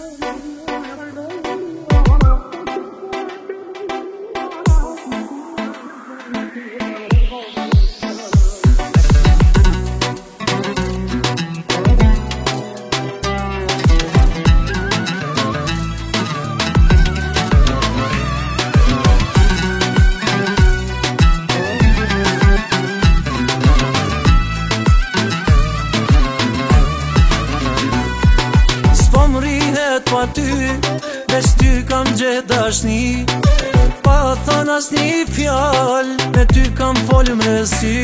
Pa ty, veç ty kam gjet dashni, pa thon asni fjall, me ty kam fol me sy.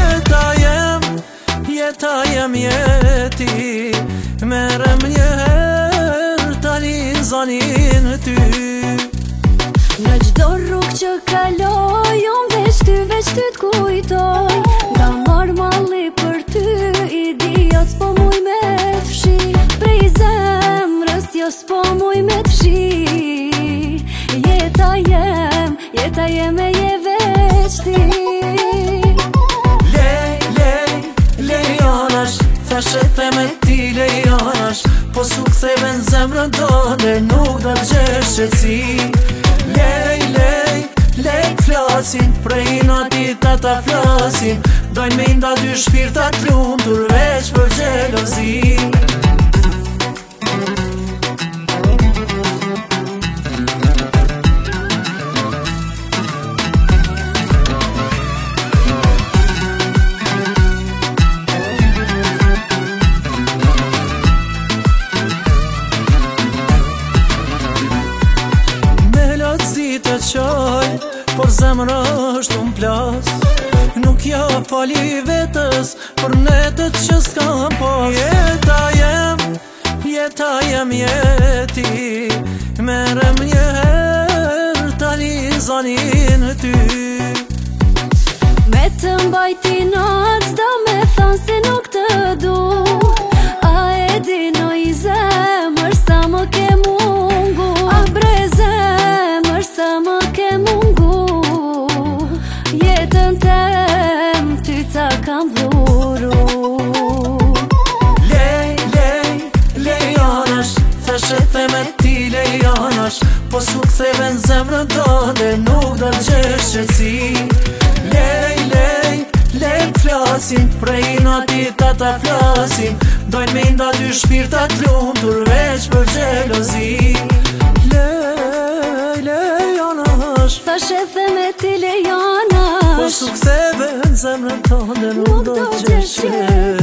Jeta jem jeti, merem njëherë tani zanin ty. Në gjdo rrug që kaloj, unë veç ty t'kujtoj. Nga marrë malli për ty, idiot s'po muj me t'fshi. Prej zemrës jo s'po muj me t'fshi. Jeta jem e je veç ti. Lejanash, thashet e me ti lejanash, po su ktheve në zemrën tënde, nuk do t'gjesh qetësi. Lej flasin, prej natit ata flasin, dojnë me nda dy shpirtat lumtur veç për xhelozi. Të qaj, por zemra është unë plas, nuk ja fali vetës për netët që s'kam pas. Jeta jem jeti, merem njëherë tani zanin ty. Me të mbajti natë, s'do me thanë se nuk të du. A e di no i zemër sa më ke mungu. A bre zemër sa më ke mungu. Jetën tem ty ta kam dhuru. Lejanash, thashet e me ti lejanash, po su ktheve në zemrën tënde, nuk do t'gjesh qetësi. Lej flasin, prej natit ata flasin, dojnë me nda dy shpirtat lumtur veç për xhelozi. Lejanash, thashet e me ti lejanash, po su ktheve në zemrën tënde, nuk do t'gjesh qetësi.